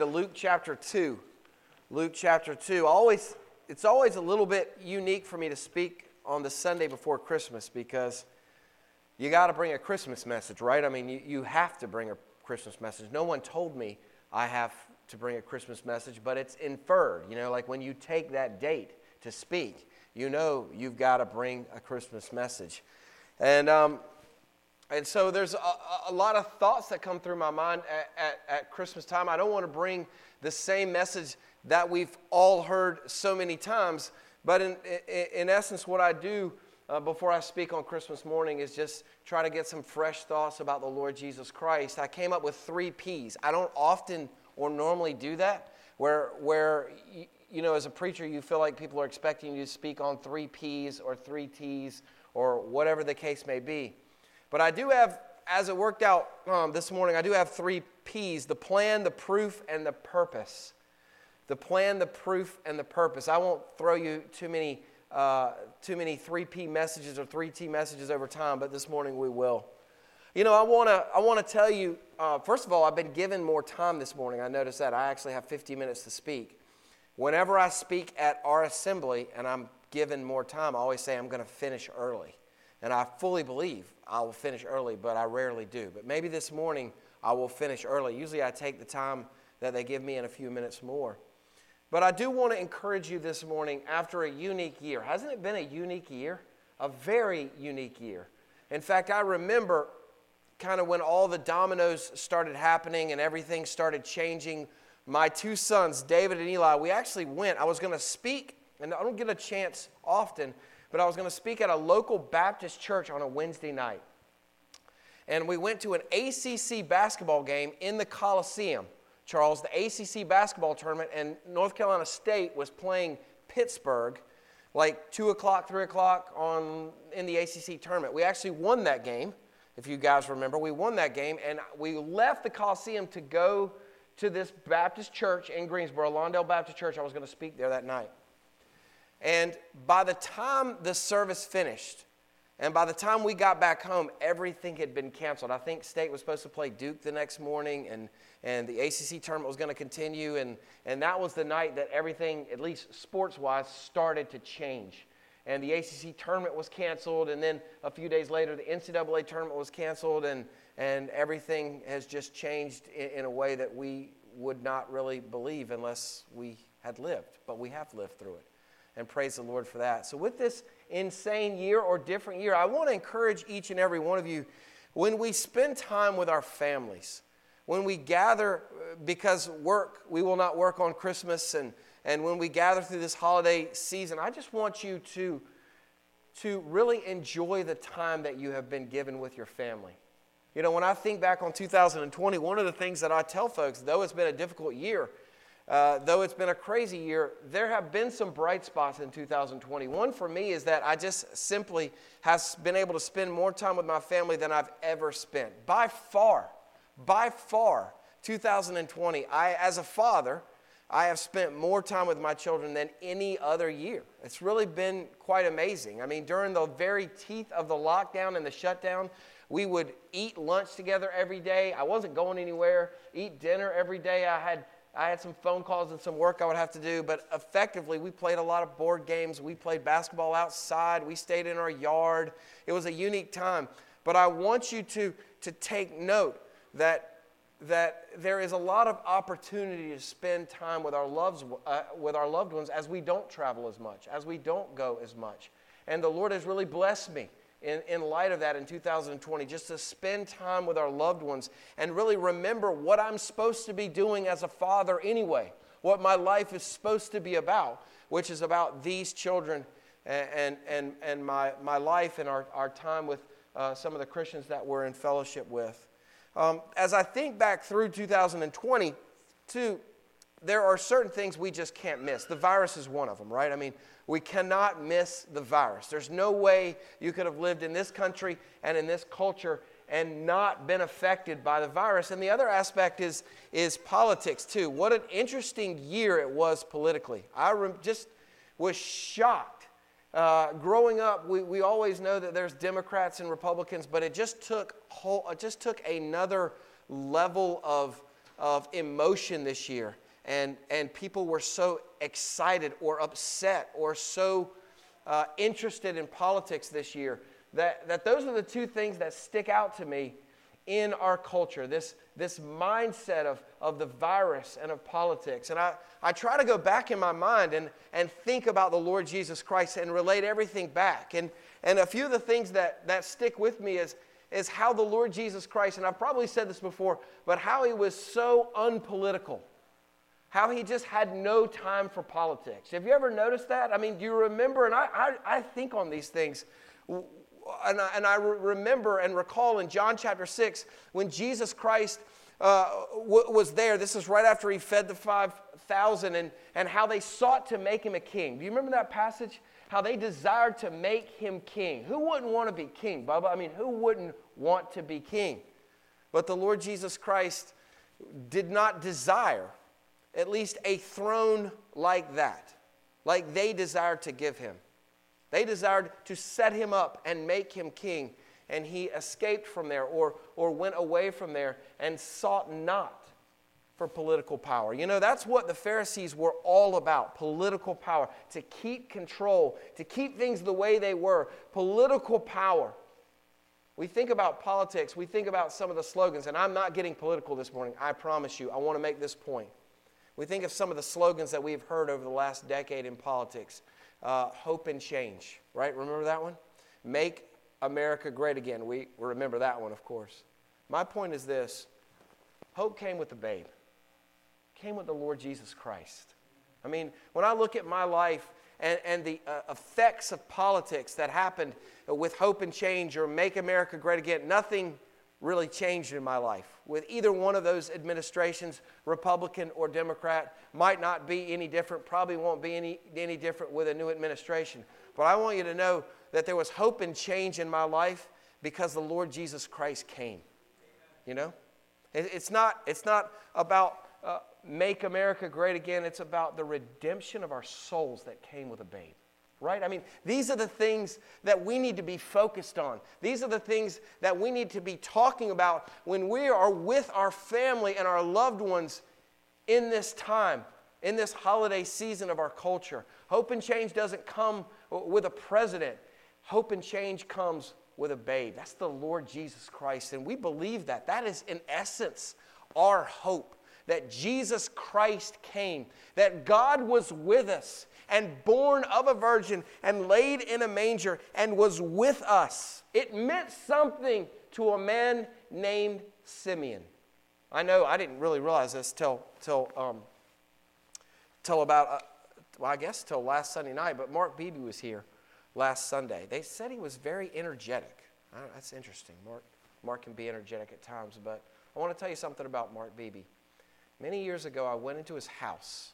Luke chapter 2. Luke chapter 2. It's always a little bit unique for me to speak on the Sunday before Christmas because you got to bring a Christmas message, right? I mean, you have to bring a Christmas message. No one told me I have to bring a Christmas message, but it's inferred. You know, like when you take that date to speak, you know you've got to bring a Christmas message. And so there's a lot of thoughts that come through my mind at Christmas time. I don't want to bring the same message that we've all heard so many times, but in essence, what I do before I speak on Christmas morning is just try to get some fresh thoughts about the Lord Jesus Christ. I came up with 3 Ps. I don't often or normally do that, where you know, as a preacher, you feel like people are expecting you to speak on 3 Ps or 3 Ts or whatever the case may be. But I do have, as it worked out this morning, I do have 3 Ps: the plan, the proof, and the purpose. The plan, the proof, and the purpose. I won't throw you too many 3P messages or 3T messages over time, but this morning we will. You know, I want to tell you, first of all, I've been given more time this morning. I noticed that. I actually have 50 minutes to speak. Whenever I speak at our assembly and I'm given more time, I always say I'm going to finish early. And I fully believe I will finish early, but I rarely do. But maybe this morning I will finish early. Usually I take the time that they give me and a few minutes more. But I do want to encourage you this morning after a unique year. Hasn't it been a unique year? A very unique year. In fact, I remember kind of when all the dominoes started happening and everything started changing. My 2 sons, David and Eli, we actually went. I was going to speak, and I don't get a chance often, but I was going to speak at a local Baptist church on a Wednesday night. And we went to an ACC basketball game in the Coliseum, Charles, the ACC basketball tournament, and North Carolina State was playing Pittsburgh like 2 o'clock, 3 o'clock in the ACC tournament. We actually won that game, if you guys remember. We won that game, and we left the Coliseum to go to this Baptist church in Greensboro, Lawndale Baptist Church. I was going to speak there that night. And by the time the service finished, and by the time we got back home, everything had been canceled. I think State was supposed to play Duke the next morning, and the ACC tournament was going to continue, and that was the night that everything, at least sports-wise, started to change. And the ACC tournament was canceled, and then a few days later, the NCAA tournament was canceled, and everything has just changed in a way that we would not really believe unless we had lived, but we have lived through it. And praise the Lord for that. So with this insane year or different year, I want to encourage each and every one of you, when we spend time with our families, when we gather, because we will not work on Christmas, and when we gather through this holiday season, I just want you to really enjoy the time that you have been given with your family. You know, when I think back on 2020, one of the things that I tell folks, though it's been a difficult year, though it's been a crazy year, there have been some bright spots in 2020. One for me is that I just simply have been able to spend more time with my family than I've ever spent. By far, 2020, as a father, I have spent more time with my children than any other year. It's really been quite amazing. I mean, during the very teeth of the lockdown and the shutdown, we would eat lunch together every day. I wasn't going anywhere, eat dinner every day. I had some phone calls and some work I would have to do, but effectively we played a lot of board games. We played basketball outside. We stayed in our yard. It was a unique time. But I want you to take note that there is a lot of opportunity to spend time with our loved ones as we don't travel as much, as we don't go as much. And the Lord has really blessed me in light of that in 2020, just to spend time with our loved ones and really remember what I'm supposed to be doing as a father anyway, what my life is supposed to be about, which is about these children and my life and our time with some of the Christians that we're in fellowship with. As I think back through 2020, there are certain things we just can't miss. The virus is one of them, right? I mean, we cannot miss the virus. There's no way you could have lived in this country and in this culture and not been affected by the virus. And the other aspect is politics, too. What an interesting year it was politically. Just was shocked. Growing up, we always know that there's Democrats and Republicans, but it just took another level of of emotion this year. And people were so excited or upset or so interested in politics this year that those are the two things that stick out to me in our culture, this mindset of the virus and of politics. And I try to go back in my mind and think about the Lord Jesus Christ and relate everything back. And a few of the things that stick with me is how the Lord Jesus Christ, and I've probably said this before, but how he was so unpolitical. How he just had no time for politics. Have you ever noticed that? I mean, do you remember, and I think on these things, and I remember and recall in John chapter 6, when Jesus Christ was there, this is right after he fed the 5,000, and how they sought to make him a king. Do you remember that passage? How they desired to make him king. Who wouldn't want to be king, Bubba? I mean, who wouldn't want to be king? But the Lord Jesus Christ did not desire at least a throne like that, like they desired to give him. They desired to set him up and make him king, and he escaped from there or went away from there and sought not for political power. You know, that's what the Pharisees were all about, political power, to keep control, to keep things the way they were, political power. We think about politics, we think about some of the slogans, and I'm not getting political this morning, I promise you. I want to make this point. We think of some of the slogans that we've heard over the last decade in politics. Hope and change, right? Remember that one? Make America great again. We remember that one, of course. My point is this. Hope came with the babe. Came with the Lord Jesus Christ. I mean, when I look at my life and the effects of politics that happened with hope and change or make America great again, nothing really changed in my life. With either one of those administrations, Republican or Democrat, might not be any different, probably won't be any different with a new administration. But I want you to know that there was hope and change in my life because the Lord Jesus Christ came. You know? It's not about make America great again. It's about the redemption of our souls that came with a babe. Right? I mean, these are the things that we need to be focused on. These are the things that we need to be talking about when we are with our family and our loved ones in this time, in this holiday season of our culture. Hope and change doesn't come with a president. Hope and change comes with a babe. That's the Lord Jesus Christ, and we believe that. That is, in essence, our hope, that Jesus Christ came, that God was with us, and born of a virgin and laid in a manger and was with us. It meant something to a man named Simeon. I know I didn't really realize this till about, I guess till last Sunday night, but Mark Beebe was here last Sunday. They said he was very energetic. That's interesting. Mark can be energetic at times, but I want to tell you something about Mark Beebe. Many years ago, I went into his house.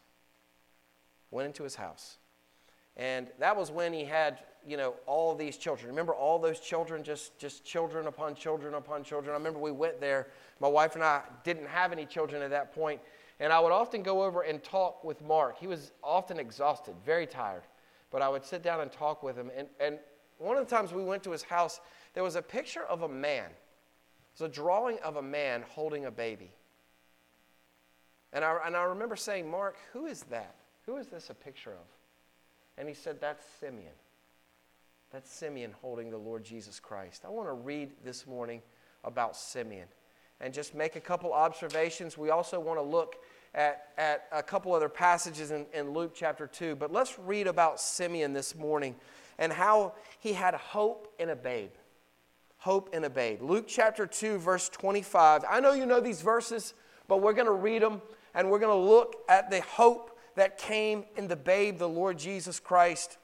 And that was when he had, all of these children. Remember all those children, just children upon children upon children? I remember we went there. My wife and I didn't have any children at that point. And I would often go over and talk with Mark. He was often exhausted, very tired. But I would sit down and talk with him. And one of the times we went to his house, there was a picture of a man. It was a drawing of a man holding a baby. And I remember saying, Mark, who is that? Who is this a picture of? And he said, that's Simeon. That's Simeon holding the Lord Jesus Christ. I want to read this morning about Simeon and just make a couple observations. We also want to look at a couple other passages in Luke chapter 2. But let's read about Simeon this morning and how he had hope in a babe. Hope in a babe. Luke chapter 2, verse 25. I know you know these verses, but we're going to read them and we're going to look at the hope that came in the babe, the Lord Jesus Christ.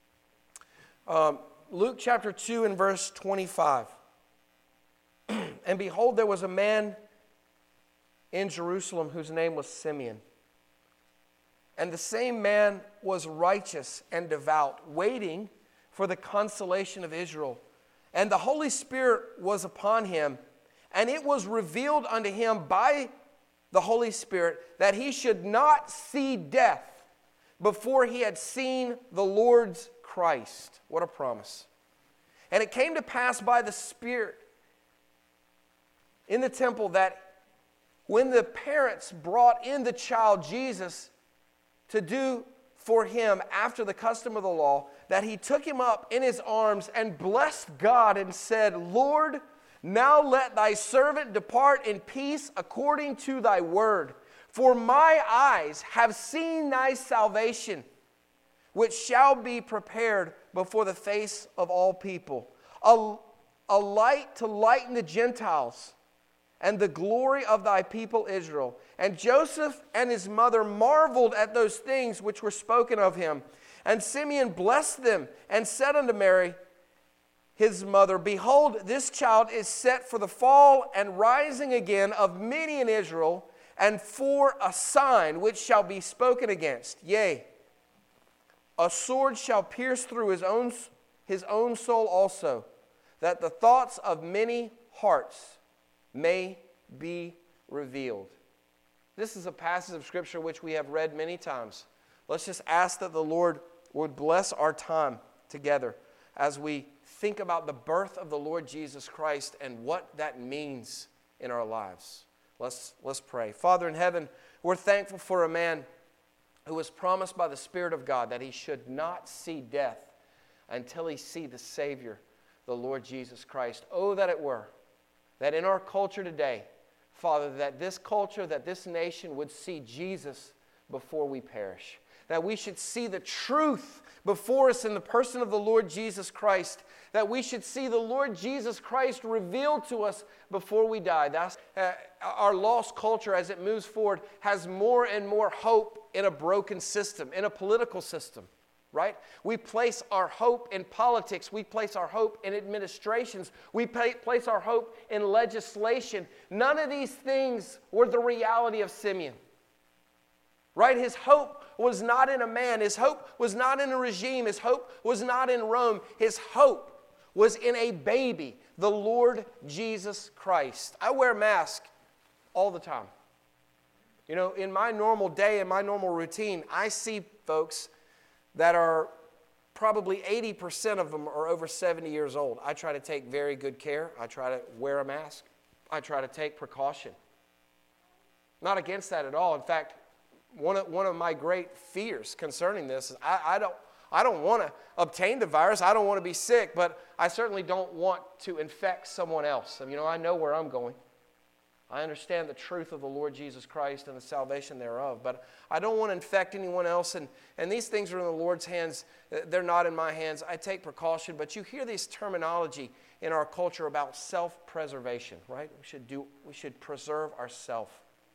Luke chapter 2 and verse 25. And behold, there was a man in Jerusalem whose name was Simeon. And the same man was righteous and devout, waiting for the consolation of Israel. And the Holy Spirit was upon him, and it was revealed unto him by the Holy Spirit that he should not see death before he had seen the Lord's Christ. What a promise. And it came to pass by the Spirit in the temple that when the parents brought in the child Jesus to do for him after the custom of the law, that he took him up in his arms and blessed God and said, Lord, now let thy servant depart in peace according to thy word. For my eyes have seen thy salvation, which shall be prepared before the face of all people. A light to lighten the Gentiles, and the glory of thy people Israel. And Joseph and his mother marveled at those things which were spoken of him. And Simeon blessed them and said unto Mary, his mother, behold, this child is set for the fall and rising again of many in Israel, and for a sign which shall be spoken against. Yea, a sword shall pierce through his own soul also, that the thoughts of many hearts may be revealed. This is a passage of Scripture which we have read many times. Let's just ask that the Lord would bless our time together as we think about the birth of the Lord Jesus Christ and what that means in our lives. Let's pray. Father in heaven, we're thankful for a man who was promised by the Spirit of God that he should not see death until he see the Savior, the Lord Jesus Christ. Oh, that it were that in our culture today, Father, that this culture, that this nation would see Jesus before we perish. That we should see the truth before us in the person of the Lord Jesus Christ. That we should see the Lord Jesus Christ revealed to us before we die. That's, our lost culture, as it moves forward, has more and more hope in a broken system, in a political system. Right? We place our hope in politics. We place our hope in administrations. We place our hope in legislation. None of these things were the reality of Simeon. Right? His hope was not in a man. His hope was not in a regime. His hope was not in Rome. His hope was in a baby, the Lord Jesus Christ. I wear a mask all the time. You know, in my normal day, in my normal routine, I see folks that are probably 80% of them are over 70 years old. I try to take very good care. I try to wear a mask. I try to take precaution. Not against that at all. In fact, one of my great fears concerning this is I don't want to obtain the virus. I don't want to be sick, but I certainly don't want to infect someone else. And, I know where I'm going. I understand the truth of the Lord Jesus Christ and the salvation thereof, but I don't want to infect anyone else, and these things are in the Lord's hands. They're not in my hands. I take precaution, but you hear this terminology in our culture about self-preservation, right? We should preserve ourselves.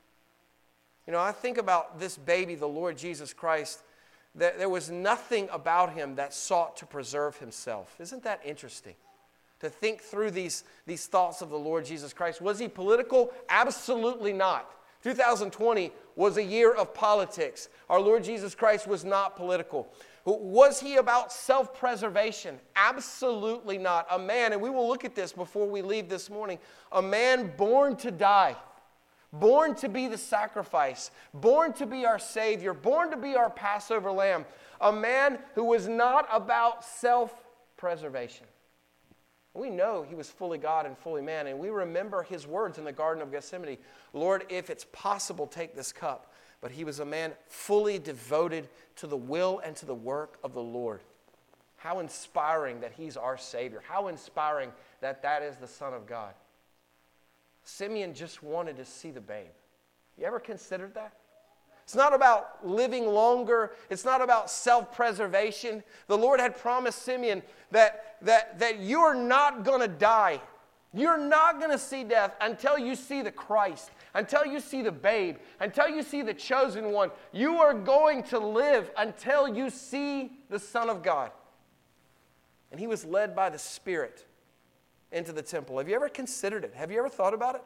I think about this baby, the Lord Jesus Christ, that there was nothing about him that sought to preserve himself. Isn't that interesting? To think through these thoughts of the Lord Jesus Christ. Was he political? Absolutely not. 2020 was a year of politics. Our Lord Jesus Christ was not political. Was he about self-preservation? Absolutely not. A man, and we will look at this before we leave this morning, a man born to die, born to be the sacrifice, born to be our Savior, born to be our Passover lamb, a man who was not about self-preservation. We know he was fully God and fully man, and we remember his words in the Garden of Gethsemane, Lord, if it's possible, take this cup. But he was a man fully devoted to the will and to the work of the Lord. How inspiring that he's our Savior. How inspiring that is the Son of God. Simeon just wanted to see the babe. You ever considered that? It's not about living longer. It's not about self-preservation. The Lord had promised Simeon that you're not going to die. You're not going to see death until you see the Christ, until you see the babe, until you see the chosen one. You are going to live until you see the Son of God. And he was led by the Spirit into the temple. Have you ever considered it? Have you ever thought about it?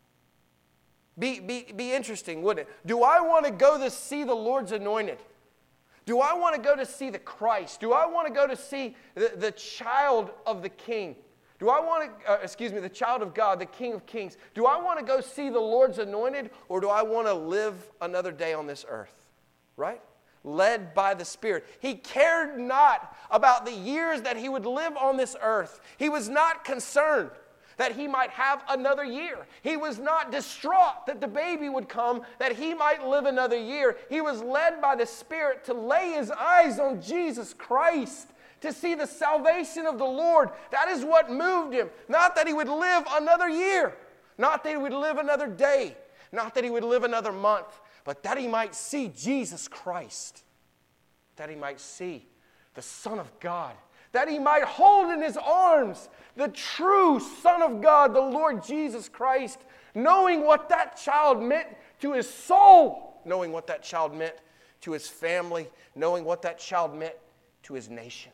Be interesting, wouldn't it? Do I want to go to see the Lord's anointed? Do I want to go to see the Christ? Do I want to go to see the child of the King? Do I want to, the child of God, the King of Kings? Do I want to go see the Lord's anointed, or do I want to live another day on this earth? Right? Led by the Spirit. He cared not about the years that he would live on this earth. He was not concerned that he might have another year. He was not distraught that the baby would come, that he might live another year. He was led by the Spirit to lay his eyes on Jesus Christ, to see the salvation of the Lord. That is what moved him. Not that he would live another year, not that he would live another day, not that he would live another month, but that he might see Jesus Christ, that he might see the Son of God, that he might hold in his arms the true Son of God, the Lord Jesus Christ, knowing what that child meant to his soul, knowing what that child meant to his family, knowing what that child meant to his nation.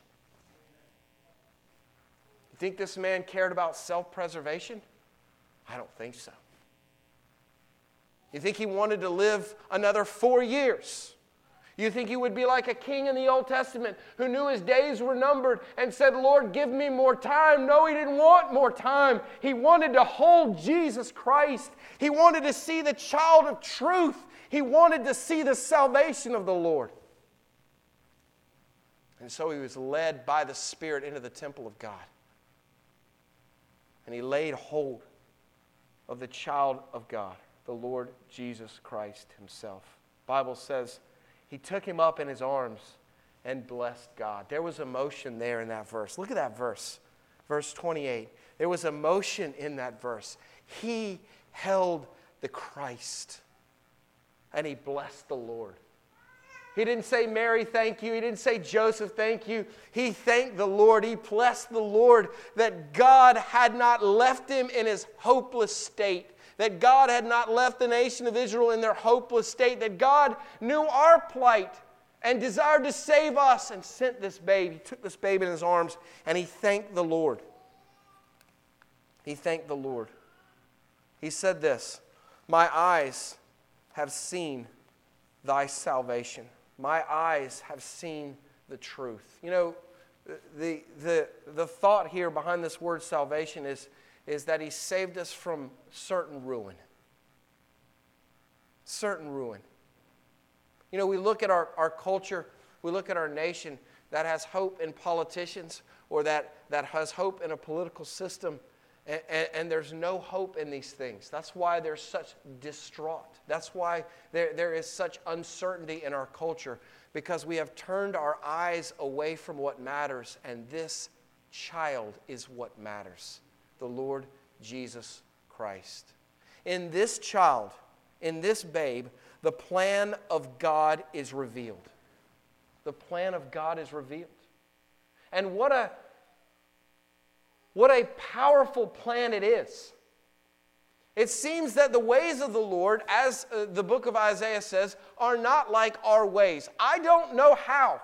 You think this man cared about self-preservation? I don't think so. You think he wanted to live another 4 years? You think he would be like a king in the Old Testament who knew his days were numbered and said, Lord, give me more time? No, he didn't want more time. He wanted to hold Jesus Christ. He wanted to see the child of truth. He wanted to see the salvation of the Lord. And so he was led by the Spirit into the temple of God. And he laid hold of the child of God, the Lord Jesus Christ himself. The Bible says he took him up in his arms and blessed God. There was emotion there in that verse. Look at that verse, verse 28. There was emotion in that verse. He held the Christ and he blessed the Lord. He didn't say, Mary, thank you. He didn't say, Joseph, thank you. He thanked the Lord. He blessed the Lord that God had not left him in his hopeless state, that God had not left the nation of Israel in their hopeless state, that God knew our plight and desired to save us and sent this baby. He took this baby in his arms and he thanked the Lord. He thanked the Lord. He said this, my eyes have seen thy salvation. My eyes have seen the truth. You know, the thought here behind this word salvation is that he saved us from certain ruin. Certain ruin. You know, we look at our culture, we look at our nation that has hope in politicians or that has hope in a political system, and there's no hope in these things. That's why there's such distraught. That's why there is such uncertainty in our culture, because we have turned our eyes away from what matters, and this child is what matters. The Lord Jesus Christ. In this child, in this babe, the plan of God is revealed. The plan of God is revealed. And what a powerful plan it is. It seems that the ways of the Lord, as the book of Isaiah says, are not like our ways. I don't know how.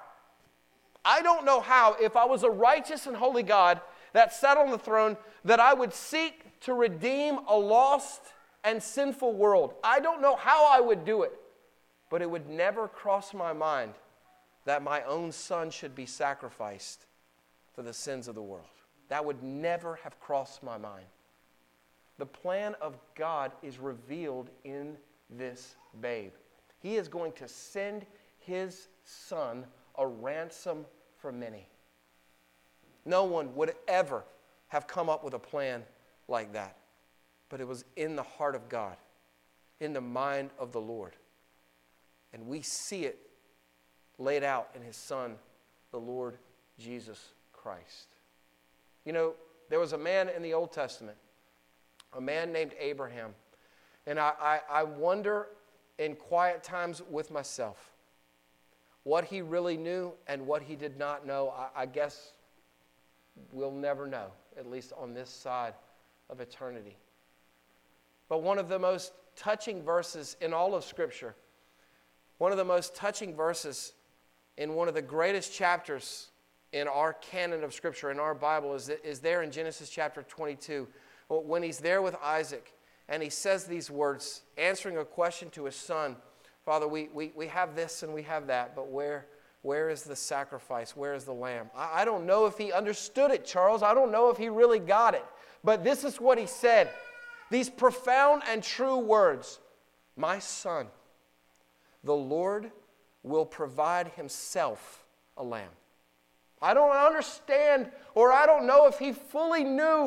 If I was a righteous and holy God that sat on the throne, that I would seek to redeem a lost and sinful world. I don't know how I would do it, but it would never cross my mind that my own son should be sacrificed for the sins of the world. That would never have crossed my mind. The plan of God is revealed in this babe. He is going to send his son a ransom for many. No one would ever have come up with a plan like that. But it was in the heart of God, in the mind of the Lord. And we see it laid out in his Son, the Lord Jesus Christ. You know, there was a man in the Old Testament, a man named Abraham. And I wonder in quiet times with myself what he really knew and what he did not know. I guess we'll never know, at least on this side of eternity. But one of the most touching verses in all of Scripture, one of the most touching verses in one of the greatest chapters in our canon of Scripture, in our Bible, is there in Genesis chapter 22, when he's there with Isaac, and he says these words, answering a question to his son, Father, we have this and we have that, but where is the sacrifice? Where is the lamb? I don't know if he understood it, Charles. I don't know if he really got it. But this is what he said. These profound and true words. My son, the Lord will provide himself a lamb. I don't understand, or I don't know if he fully knew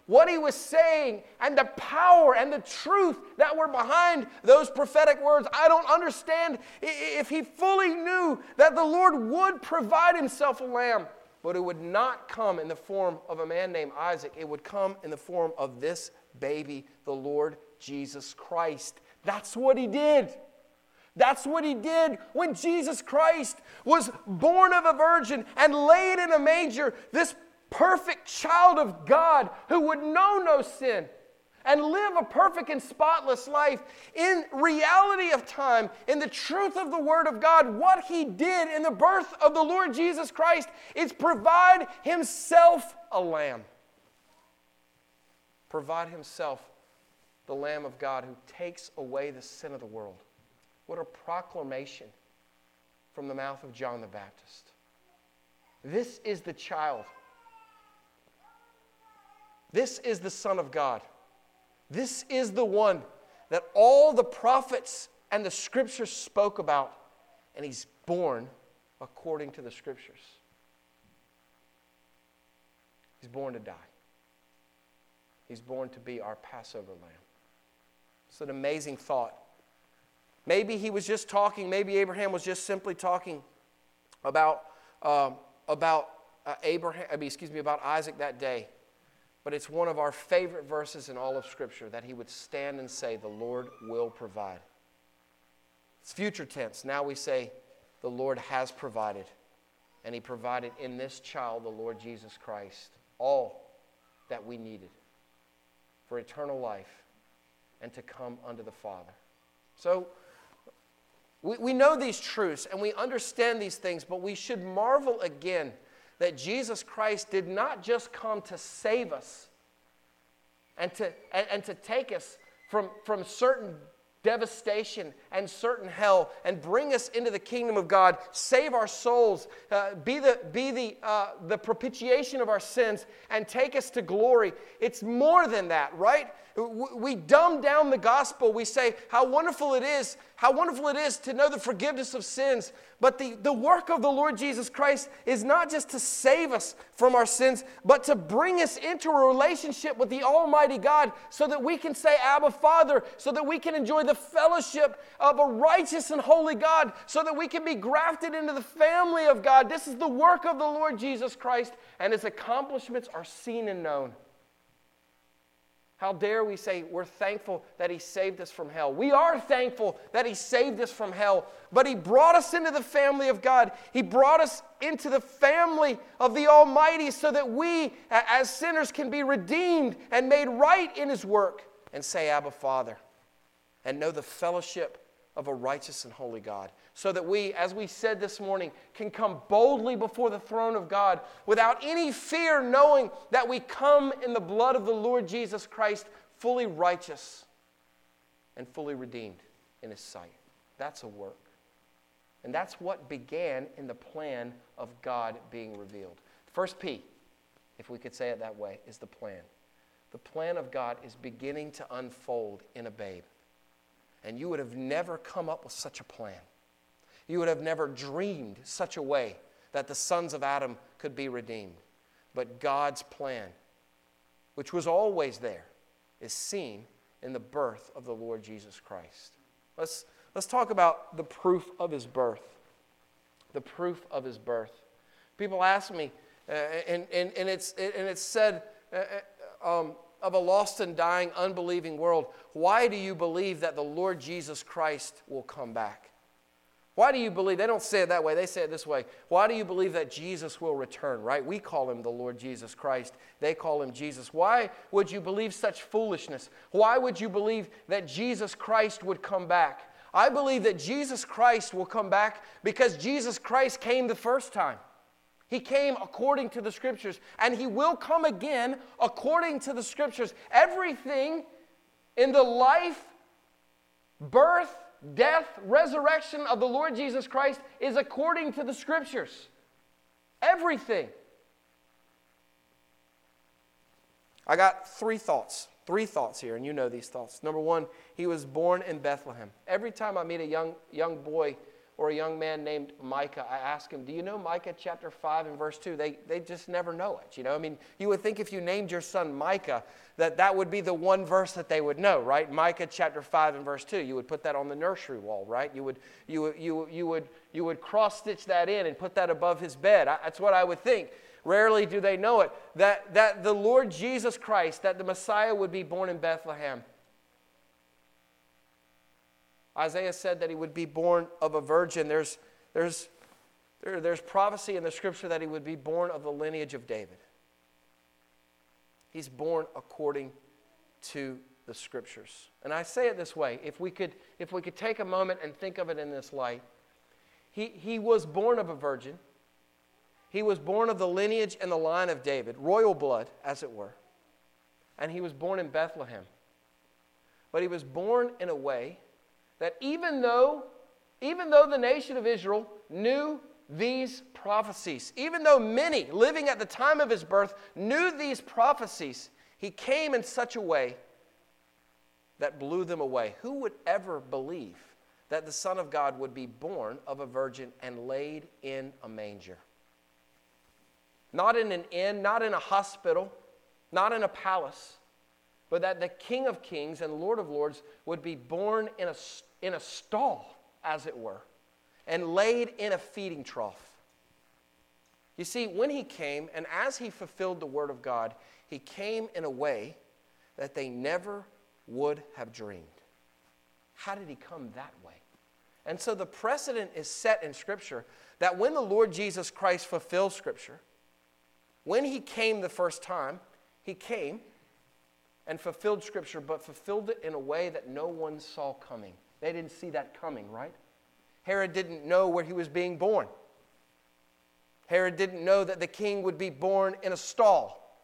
what he was saying and the power and the truth that were behind those prophetic words. I don't understand if he fully knew that the Lord would provide himself a lamb, but it would not come in the form of a man named Isaac. It would come in the form of this baby, the Lord Jesus Christ. That's what he did. That's what he did when Jesus Christ was born of a virgin and laid in a manger. This perfect child of God who would know no sin and live a perfect and spotless life in reality of time, in the truth of the Word of God. What he did in the birth of the Lord Jesus Christ is provide himself a lamb. Provide himself the Lamb of God who takes away the sin of the world. What a proclamation from the mouth of John the Baptist. This is the child. This is the Son of God. This is the one that all the prophets and the Scriptures spoke about, and he's born according to the Scriptures. He's born to die. He's born to be our Passover lamb. It's an amazing thought. Maybe he was just talking, maybe Abraham was just simply talking about Isaac that day. But it's one of our favorite verses in all of Scripture that he would stand and say, the Lord will provide. It's future tense. Now we say, the Lord has provided. And he provided in this child, the Lord Jesus Christ, all that we needed for eternal life and to come unto the Father. So, we know these truths and we understand these things, but we should marvel again that Jesus Christ did not just come to save us and to take us from certain devastation and certain hell and bring us into the kingdom of God, save our souls, be the propitiation of our sins, and take us to glory. It's more than that, right? We dumb down the gospel. We say how wonderful it is to know the forgiveness of sins. But the work of the Lord Jesus Christ is not just to save us from our sins, but to bring us into a relationship with the Almighty God so that we can say, Abba, Father, so that we can enjoy the fellowship of a righteous and holy God, so that we can be grafted into the family of God. This is the work of the Lord Jesus Christ, and his accomplishments are seen and known. How dare we say we're thankful that he saved us from hell. We are thankful that he saved us from hell, but he brought us into the family of God. He brought us into the family of the Almighty so that we, as sinners, can be redeemed and made right in his work and say, Abba, Father, and know the fellowship of a righteous and holy God. So that we, as we said this morning, can come boldly before the throne of God without any fear, knowing that we come in the blood of the Lord Jesus Christ, fully righteous and fully redeemed in his sight. That's a work. And that's what began in the plan of God being revealed. First P, if we could say it that way, is the plan. The plan of God is beginning to unfold in a babe. And you would have never come up with such a plan. You would have never dreamed such a way that the sons of Adam could be redeemed. But God's plan, which was always there, is seen in the birth of the Lord Jesus Christ. Let's talk about the proof of his birth. The proof of his birth. People ask me, and it's said of a lost and dying, unbelieving world, why do you believe that the Lord Jesus Christ will come back? Why do you believe? They don't say it that way. They say it this way. Why do you believe that Jesus will return, right? We call him the Lord Jesus Christ. They call him Jesus. Why would you believe such foolishness? Why would you believe that Jesus Christ would come back? I believe that Jesus Christ will come back because Jesus Christ came the first time. He came according to the Scriptures, and he will come again according to the Scriptures. Everything in the life, birth, death, resurrection of the Lord Jesus Christ is according to the Scriptures. Everything. I got three thoughts here, and you know these thoughts. Number one, he was born in Bethlehem. Every time I meet a young boy or a young man named Micah, I ask him, do you know Micah chapter 5 and verse 2? They just never know it, you know. I mean, you would think if you named your son Micah, that would be the one verse that they would know, right? Micah chapter 5 and verse 2. You would put that on the nursery wall, right? You would cross-stitch that in and put that above his bed. That's what I would think. Rarely do they know it. That the Lord Jesus Christ, that the Messiah would be born in Bethlehem. Isaiah said that he would be born of a virgin. There's prophecy in the scripture that he would be born of the lineage of David. He's born according to the scriptures. And I say it this way, if we could take a moment and think of it in this light, he was born of a virgin. He was born of the lineage and the line of David, royal blood, as it were. And he was born in Bethlehem. But he was born in a way that even though the nation of Israel knew these prophecies, even though many living at the time of his birth knew these prophecies, he came in such a way that blew them away. Who would ever believe that the Son of God would be born of a virgin and laid in a manger? Not in an inn, not in a hospital, not in a palace, but that the King of Kings and Lord of Lords would be born in a stall, as it were, and laid in a feeding trough. You see, when he came, and as he fulfilled the word of God, he came in a way that they never would have dreamed. How did he come that way? And so the precedent is set in Scripture that when the Lord Jesus Christ fulfilled Scripture, when he came the first time, he came and fulfilled Scripture, but fulfilled it in a way that no one saw coming. They didn't see that coming, right? Herod didn't know where he was being born. Herod didn't know that the king would be born in a stall,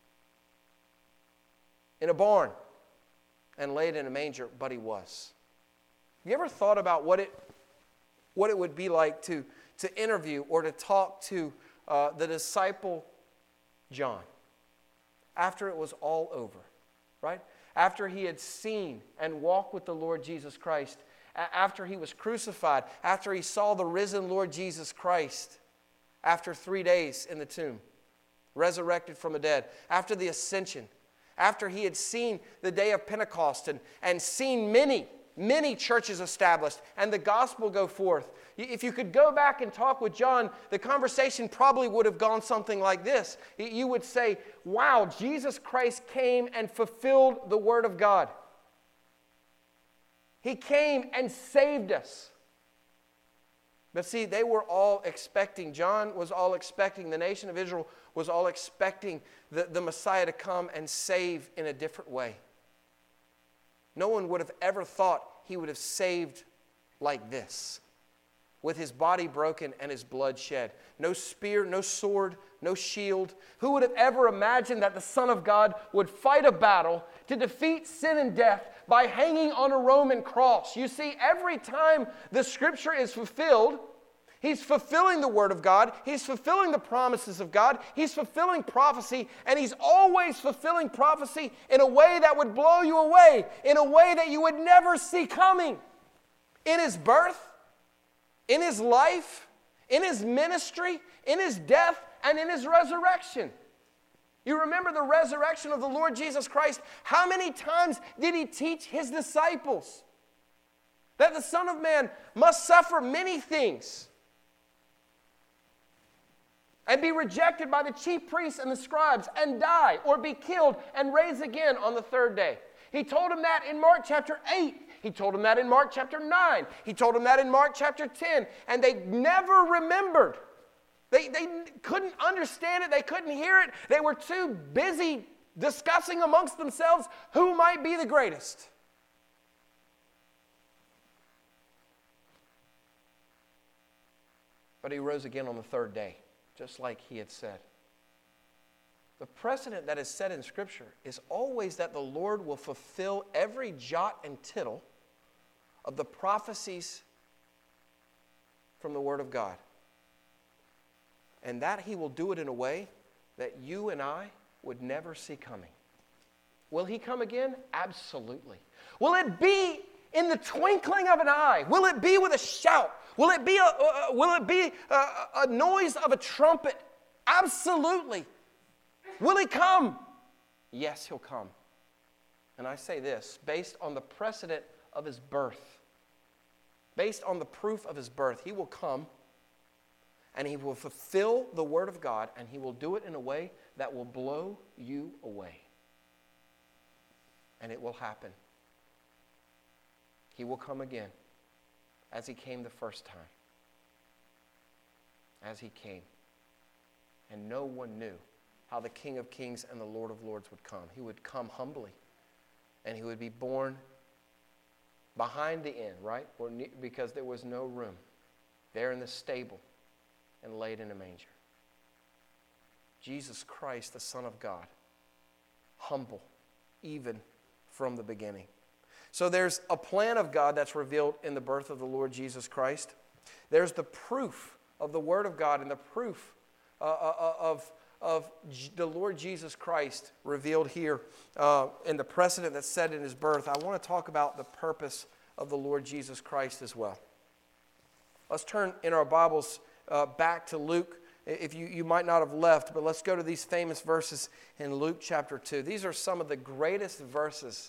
in a barn, and laid in a manger, but he was. Have you ever thought about what it would be like to interview or to talk to the disciple John after it was all over, right? After he had seen and walked with the Lord Jesus Christ, after he was crucified, after he saw the risen Lord Jesus Christ, after 3 days in the tomb, resurrected from the dead, after the ascension, after he had seen the day of Pentecost and seen many churches established and the gospel go forth. If you could go back and talk with John, the conversation probably would have gone something like this. You would say, wow, Jesus Christ came and fulfilled the word of God. He came and saved us. But see, they were all expecting, John was all expecting, the nation of Israel was all expecting the Messiah to come and save in a different way. No one would have ever thought he would have saved like this, with his body broken and his blood shed. No spear, no sword, no shield. Who would have ever imagined that the Son of God would fight a battle to defeat sin and death by hanging on a Roman cross? You see, every time the Scripture is fulfilled, he's fulfilling the Word of God. He's fulfilling the promises of God. He's fulfilling prophecy, and he's always fulfilling prophecy in a way that would blow you away, in a way that you would never see coming. In his birth, in his life, in his ministry, in his death, and in his resurrection. You remember the resurrection of the Lord Jesus Christ. How many times did he teach his disciples that the Son of Man must suffer many things and be rejected by the chief priests and the scribes and die or be killed and raise again on the third day? He told them that in Mark chapter 8. He told them that in Mark chapter 9. He told them that in Mark chapter 10. And they never remembered. They couldn't understand it. They couldn't hear it. They were too busy discussing amongst themselves who might be the greatest. But he rose again on the third day, just like he had said. The precedent that is set in Scripture is always that the Lord will fulfill every jot and tittle of the prophecies from the Word of God. And that he will do it in a way that you and I would never see coming. Will he come again? Absolutely. Will it be in the twinkling of an eye? Will it be with a shout? Will it be a noise of a trumpet? Absolutely. Will he come? Yes, he'll come. And I say this, based on the precedent of his birth, based on the proof of his birth, he will come and he will fulfill the word of God, and he will do it in a way that will blow you away. And it will happen. He will come again as he came the first time. As he came. And no one knew how the King of Kings and the Lord of Lords would come. He would come humbly. And he would be born behind the inn, right? Because there was no room. There in the stable and laid in a manger. Jesus Christ, the Son of God. Humble, even from the beginning. So there's a plan of God that's revealed in the birth of the Lord Jesus Christ. There's the proof of the Word of God and the proof of the Lord Jesus Christ revealed here in the precedent that's set in his birth. I want to talk about the purpose of the Lord Jesus Christ as well. Let's turn in our Bibles back to Luke. If you might not have left, but let's go to these famous verses in Luke chapter 2. These are some of the greatest verses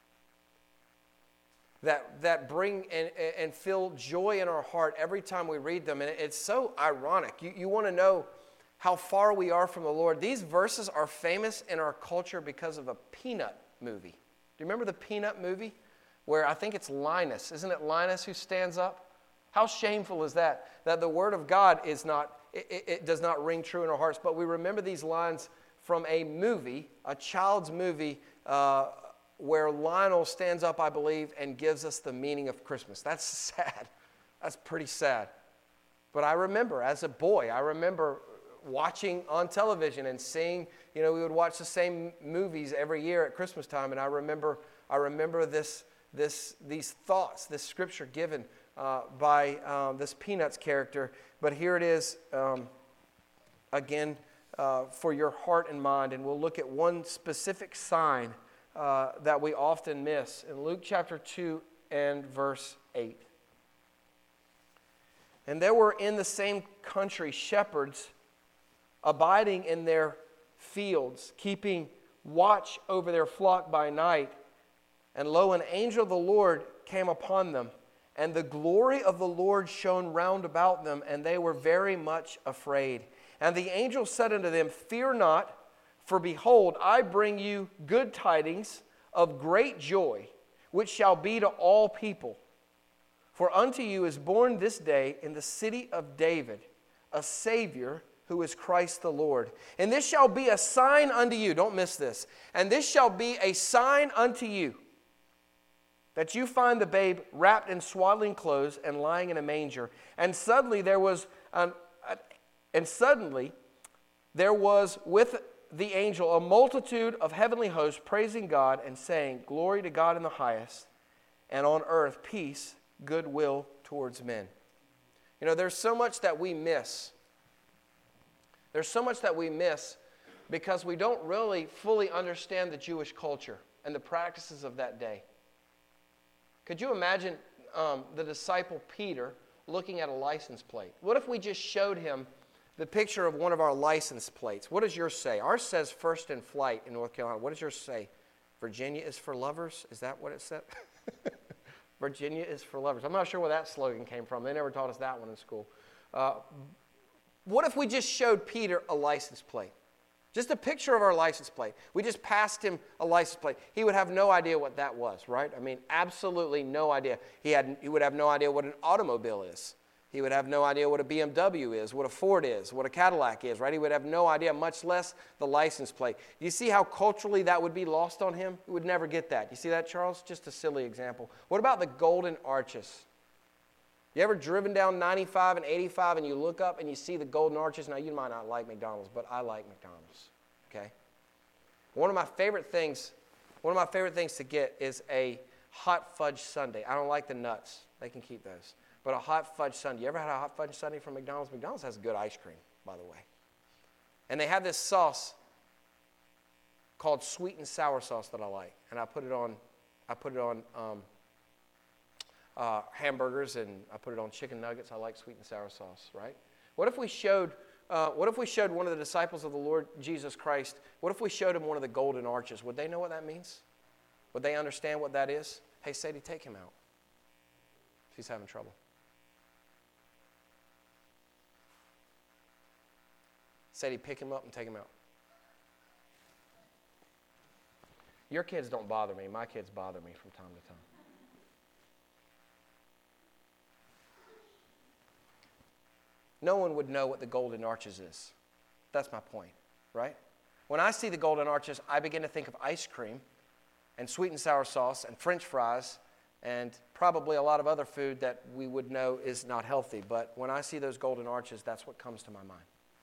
that bring and fill joy in our heart every time we read them. And it's so ironic. You want to know how far we are from the Lord. These verses are famous in our culture because of a Peanut movie. Do you remember the Peanut movie? Where I think it's Linus. Isn't it Linus who stands up? How shameful is that? That the Word of God is not, it does not ring true in our hearts. But we remember these lines from a movie, a child's movie, where Lionel stands up, I believe, and gives us the meaning of Christmas. That's sad. That's pretty sad. But I remember, as a boy, I remember watching on television and seeing, we would watch the same movies every year at Christmas time. And I remember these thoughts, this scripture given by this Peanuts character. But here it is, again, for your heart and mind. And we'll look at one specific sign that we often miss in Luke chapter 2 and verse 8. And there were in the same country shepherds abiding in their fields, keeping watch over their flock by night. And lo, an angel of the Lord came upon them, and the glory of the Lord shone round about them, and they were very much afraid. And the angel said unto them, Fear not, for behold, I bring you good tidings of great joy, which shall be to all people. For unto you is born this day in the city of David a Savior, who is Christ the Lord. And this shall be a sign unto you. Don't miss this. And this shall be a sign unto you, that you find the babe wrapped in swaddling clothes and lying in a manger. And suddenly there was with the angel a multitude of heavenly hosts praising God and saying, Glory to God in the highest, and on earth peace, goodwill towards men. There's so much that we miss. There's so much that we miss because we don't really fully understand the Jewish culture and the practices of that day. Could you imagine the disciple Peter looking at a license plate? What if we just showed him the picture of one of our license plates? What does yours say? Ours says First in Flight in North Carolina. What does yours say? Virginia is for lovers? Is that what it said? Virginia is for lovers. I'm not sure where that slogan came from. They never taught us that one in school. What if we just showed Peter a license plate? Just a picture of our license plate. We just passed him a license plate. He would have no idea what that was, right? I mean, absolutely no idea. He would have no idea what an automobile is. He would have no idea what a BMW is, what a Ford is, what a Cadillac is, right? He would have no idea, much less the license plate. Do you see how culturally that would be lost on him? He would never get that. You see that, Charles? Just a silly example. What about the golden arches? You ever driven down 95 and 85 and you look up and you see the golden arches? Now, you might not like McDonald's, but I like McDonald's, okay? One of my favorite things to get is a hot fudge sundae. I don't like the nuts. They can keep those. But a hot fudge sundae. You ever had a hot fudge sundae from McDonald's? McDonald's has good ice cream, by the way. And they have this sauce called sweet and sour sauce that I like. And I put it on hamburgers and I put it on chicken nuggets. I like sweet and sour sauce, right? What if we showed one of the disciples of the Lord Jesus Christ, what if we showed him one of the golden arches? Would they know what that means? Would they understand what that is? Hey, Sadie, take him out. He's having trouble. Sadie, pick him up and take him out. Your kids don't bother me. My kids bother me from time to time. No one would know what the golden arches is. That's my point, right? When I see the golden arches, I begin to think of ice cream and sweet and sour sauce and French fries and probably a lot of other food that we would know is not healthy. But when I see those golden arches, that's what comes to my mind.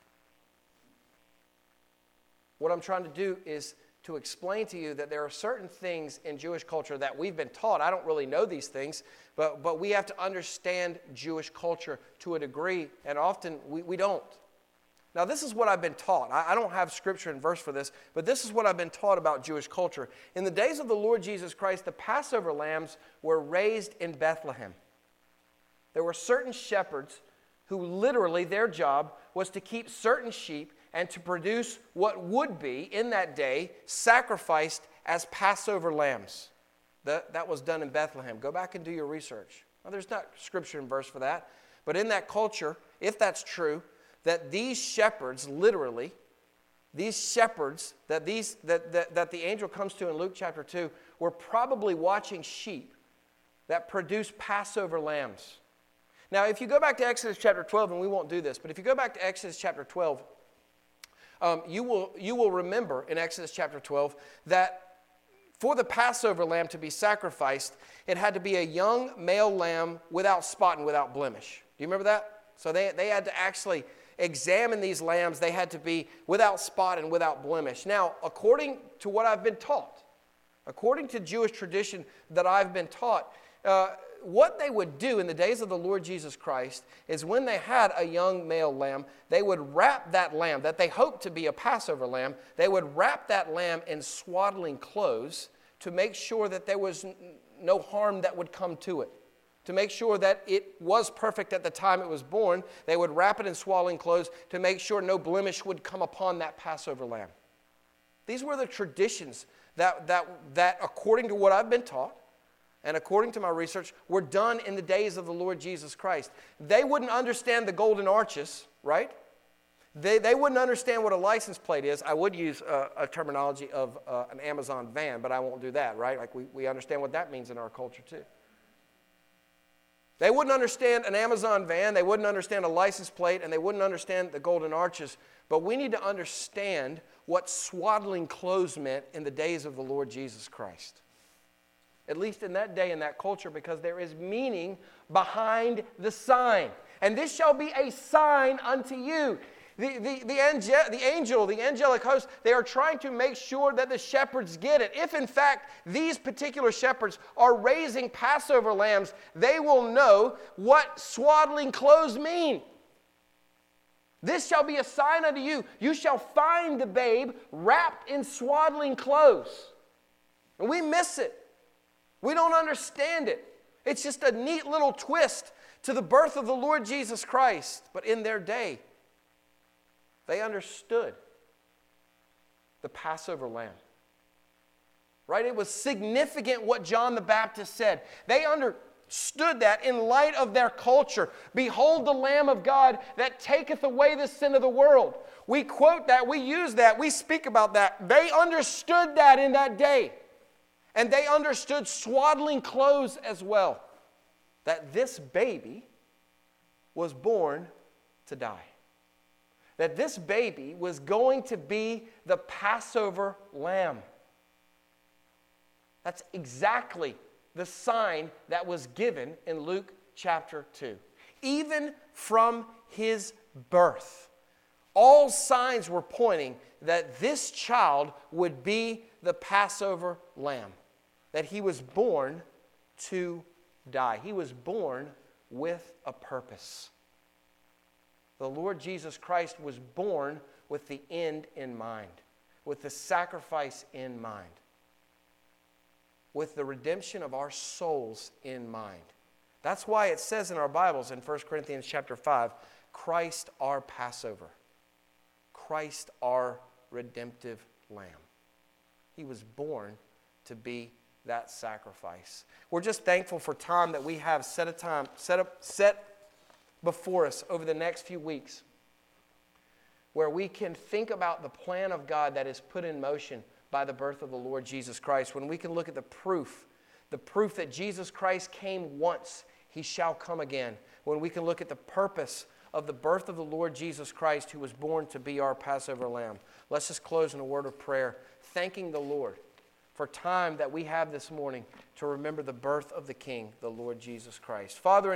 What I'm trying to do is to explain to you that there are certain things in Jewish culture that we've been taught. I don't really know these things, but we have to understand Jewish culture to a degree, and often we don't. Now, this is what I've been taught. I don't have scripture and verse for this, but this is what I've been taught about Jewish culture. In the days of the Lord Jesus Christ, the Passover lambs were raised in Bethlehem. There were certain shepherds who literally their job was to keep certain sheep and to produce what would be, in that day, sacrificed as Passover lambs. That was done in Bethlehem. Go back and do your research. Well, there's not scripture and verse for that. But in that culture, if that's true, that these shepherds, literally, these shepherds that the angel comes to in Luke chapter 2, were probably watching sheep that produce Passover lambs. Now, if you go back to Exodus chapter 12, and we won't do this, but if you go back to Exodus chapter 12, you will remember in Exodus chapter 12 that for the Passover lamb to be sacrificed, it had to be a young male lamb without spot and without blemish. Do you remember that? So they had to actually examine these lambs. They had to be without spot and without blemish. Now, according to what I've been taught, according to Jewish tradition that I've been taught, what they would do in the days of the Lord Jesus Christ is when they had a young male lamb, they would wrap that lamb, that they hoped to be a Passover lamb, they would wrap that lamb in swaddling clothes to make sure that there was no harm that would come to it. To make sure that it was perfect at the time it was born, they would wrap it in swaddling clothes to make sure no blemish would come upon that Passover lamb. These were the traditions that according to what I've been taught, and according to my research, were done in the days of the Lord Jesus Christ. They wouldn't understand the golden arches, right? They wouldn't understand what a license plate is. I would use a terminology of an Amazon van, but I won't do that, right? Like we understand what that means in our culture too. They wouldn't understand an Amazon van, they wouldn't understand a license plate, and they wouldn't understand the golden arches. But we need to understand what swaddling clothes meant in the days of the Lord Jesus Christ. At least in that day, in that culture, because there is meaning behind the sign. And this shall be a sign unto you. The angelic host, they are trying to make sure that the shepherds get it. If in fact these particular shepherds are raising Passover lambs, they will know what swaddling clothes mean. This shall be a sign unto you. You shall find the babe wrapped in swaddling clothes. And we miss it. We don't understand it. It's just a neat little twist to the birth of the Lord Jesus Christ. But in their day, they understood the Passover lamb. Right? It was significant what John the Baptist said. They understood that in light of their culture. Behold the Lamb of God that taketh away the sin of the world. We quote that, we use that, we speak about that. They understood that in that day. And they understood swaddling clothes as well. That this baby was born to die. That this baby was going to be the Passover lamb. That's exactly the sign that was given in Luke chapter 2. Even from his birth, all signs were pointing that this child would be the Passover lamb. That he was born to die. He was born with a purpose. The Lord Jesus Christ was born with the end in mind, with the sacrifice in mind, with the redemption of our souls in mind. That's why it says in our Bibles in 1 Corinthians chapter 5, Christ our Passover. Christ our redemptive Lamb. He was born to be that sacrifice. We're just thankful for time that we have set before us over the next few weeks, where we can think about the plan of God that is put in motion by the birth of the Lord Jesus Christ. When we can look at the proof that Jesus Christ came once, He shall come again. When we can look at the purpose of the birth of the Lord Jesus Christ, who was born to be our Passover Lamb. Let's just close in a word of prayer, thanking the Lord for time that we have this morning to remember the birth of the King, the Lord Jesus Christ. Father,